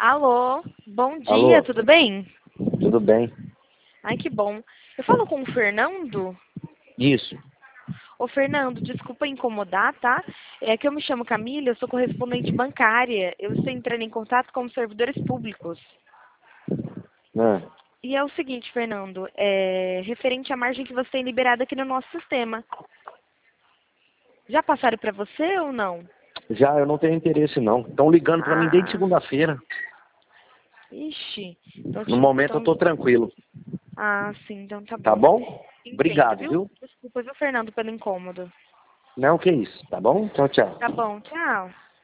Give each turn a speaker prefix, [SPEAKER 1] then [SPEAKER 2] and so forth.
[SPEAKER 1] Alô, bom dia,
[SPEAKER 2] Alô,
[SPEAKER 1] tudo bem?
[SPEAKER 2] tudo bem?
[SPEAKER 1] Ai, que bom. Eu falo com o Fernando?
[SPEAKER 2] Isso.
[SPEAKER 1] Ô, Fernando, desculpa incomodar, tá? É que eu me chamo Camila, eu sou correspondente bancária. Eu estou entrando em contato com os servidores públicos.
[SPEAKER 2] Ah,
[SPEAKER 1] E é o seguinte, Fernando, referente à margem que você tem liberada aqui no nosso sistema. Já passaram para você ou não?
[SPEAKER 2] já, eu não tenho interesse não. Estão ligando para mim desde
[SPEAKER 1] Ah,
[SPEAKER 2] segunda-feira.
[SPEAKER 1] ixi. Então,
[SPEAKER 2] No momento eu tô tranquilo.
[SPEAKER 1] sim, então tá
[SPEAKER 2] Tá
[SPEAKER 1] bom.
[SPEAKER 2] bom?
[SPEAKER 1] Entendo,
[SPEAKER 2] Obrigado,
[SPEAKER 1] viu?
[SPEAKER 2] viu?
[SPEAKER 1] Desculpa, viu, Fernando, pelo incômodo.
[SPEAKER 2] Não, que isso. Tá bom? Tchau, tchau.
[SPEAKER 1] Tá bom, tchau.